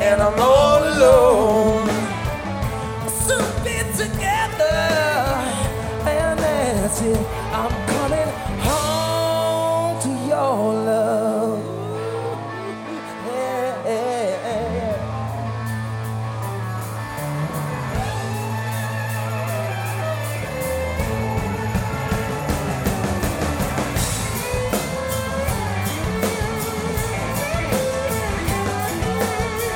and I'm all alone. We'll soon be together, and that's it. I'm gonna